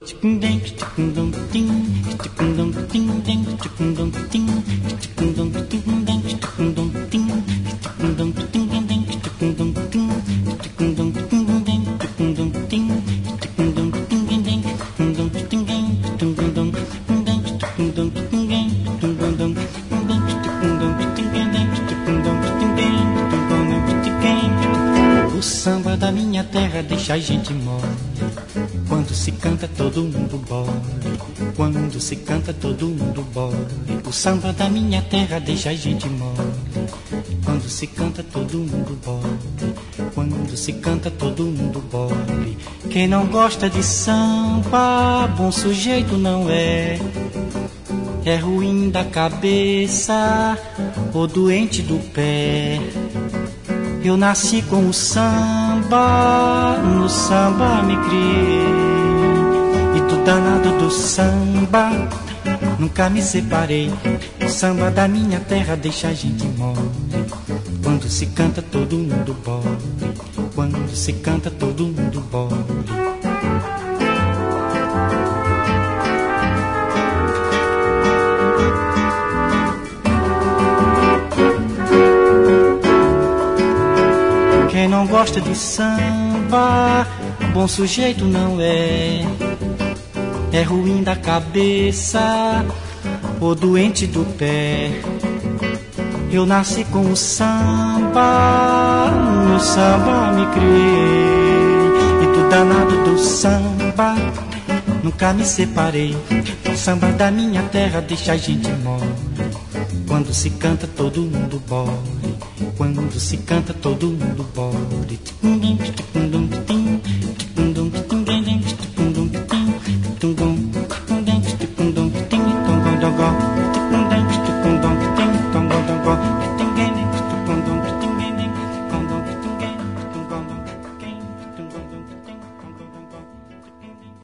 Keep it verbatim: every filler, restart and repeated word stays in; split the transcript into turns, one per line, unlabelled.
O samba da minha terra deixa a gente mole. Quando se canta todo mundo bole. Quando se canta todo mundo bole. O samba da minha terra deixa a gente mole. Quando se canta todo mundo bole. Quando se canta todo mundo bole. Quem não gosta de samba, bom sujeito não é. É ruim da cabeça ou doente do pé. Eu nasci com o samba, no samba me criei. E do danado do samba, nunca me separei. O samba da minha terra deixa a gente mole. Quando se canta todo mundo bole. Quando se canta todo mundo bole. Quem não gosta de samba, bom sujeito não é. É ruim da cabeça ou doente do pé. Eu nasci com o samba, no samba me criei. E do danado do samba, nunca me separei. O samba da minha terra deixa a gente mole. Quando se canta todo mundo bole. Quando se canta todo mundo bole. Tum